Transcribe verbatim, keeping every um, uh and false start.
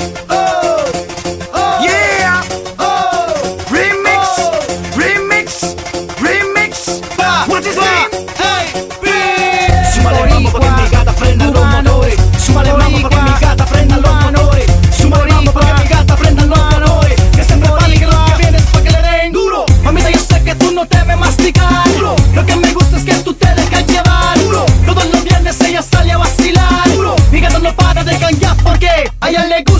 Yeah. Remix, remix, remix. What's his name? Súmale mambo pa' que mi gata prenda los motores. Súmale mambo pa' que mi gata prenda los motores. Súmale mambo pa' que mi gata prenda los motores. Que se preparen que lo que viene es pa' que le den duro. Mamita, yo sé que tú no te ves masticar duro. Lo que me gusta es que tú te dejas llevar duro. Todos los viernes ella sale a vacilar duro. Mi gata no para de cantar porque a ella le gusta.